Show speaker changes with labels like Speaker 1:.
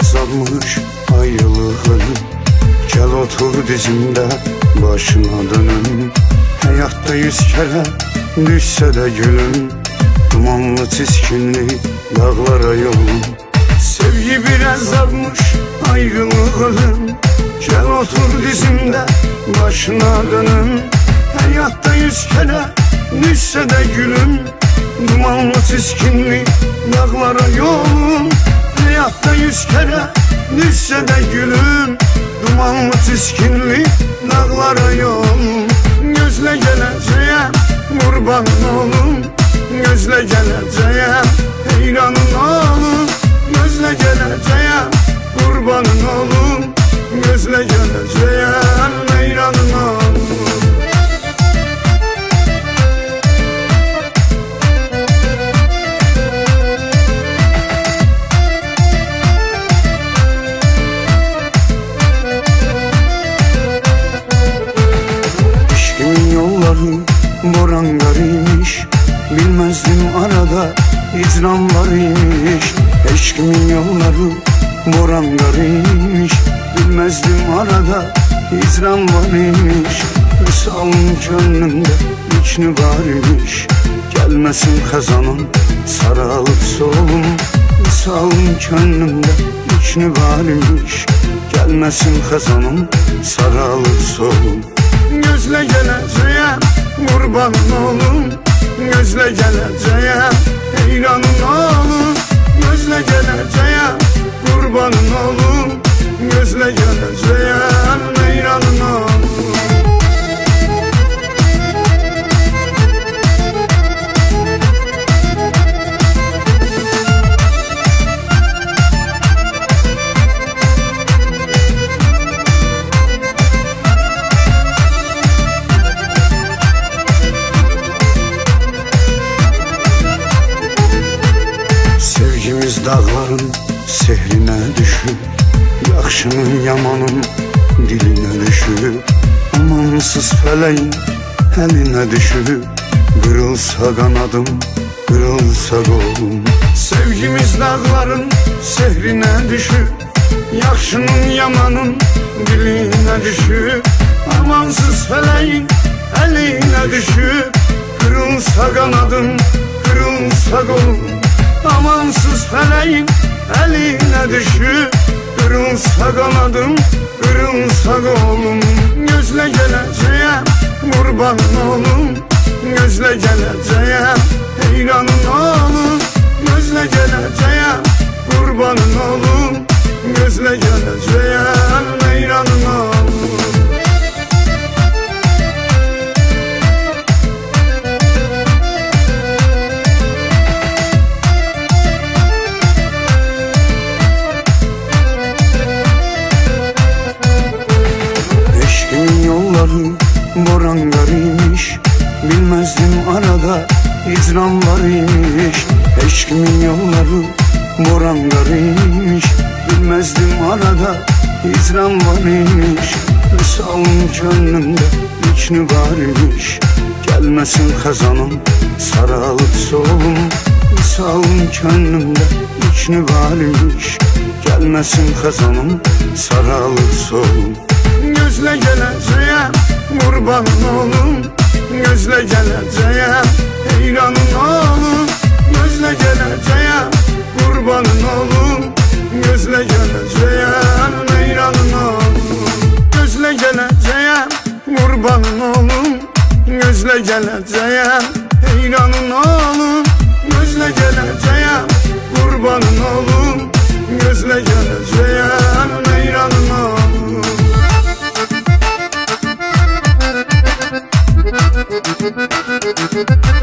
Speaker 1: azalmış ayrılığın. Gel otur dizimde başına dönüm. Hayatta 100 kere düşse de gülüm, dumanlı tiskinli dağlara yolum. Sevgi bir azalmış ayrılığın. Gel otur dizimde başına dönüm. Hayatta 100 kere düşse de gülüm, dumanlı tiskinli dağlara yolum. Hayatta 100 kere düşse de gülüm, dumanlı tiskinli dağlara yolum. Gözle geleceğim kurban olum, gözle geleceğim heyranın olum. Gözle geleceğim kurbanın olum, gözle geleceğim heyranın olum. Boran garıymış, bilmezdim arada icran var imiş. Eşkimin yolları boran garıymış, bilmezdim arada icran var imiş. Misalın gönlümde içni var imiş, gelmesin kazanım saralıp solum. Misalın gönlümde içni var imiş, gelmesin kazanım saralıp solum. Gözle geleceğim kurban olum, gözle geleceğim heyranın olum. Gözle geleceğim kurbanın olum, gözle geleceğim heyranın olum. Sevgimiz dağların sehrine düşüp, yaxşının yamanın diline düşüp, amansız feleğin eline düşüp, kırılsa kanadım, kırılsa kolum. Sevgimiz dağların sehrine düşüp, yaxşının yamanın diline düşüp, amansız feleğin eline düşüp, kırılsa kanadım, kırılsa kolum. Amansız feleğin eline düşüp, kırılsa kanadım, kırılsa kolum. Gözle geleceğim kurban olum, gözle geleceğim heyranın olum. Gözle geleceğim kurbanın olum, gözle geleceğim heyranın olum. Boran garıymış, bilmezdim arada icran var imiş. Eşkimin yolları boran garıymış, bilmezdim arada icran var imiş. Misalın gönlümde içni var imiş, gelmesin kazanım saralıp solum. Misalın gönlümde içni var imiş, gelmesin kazanım saralıp solum. Gözle geleceğim kurban olum, gözle geleceğim heyranın olum. Gözle geleceğim kurbanın olum, gözle geleceğim heyranın olum. Gözle geleceğim kurbanın olum, gözle geleceğim heyranın olum. Gözle geleceğim kurbanın olum, gözle geleceğim heyranın olum.
Speaker 2: Thank you.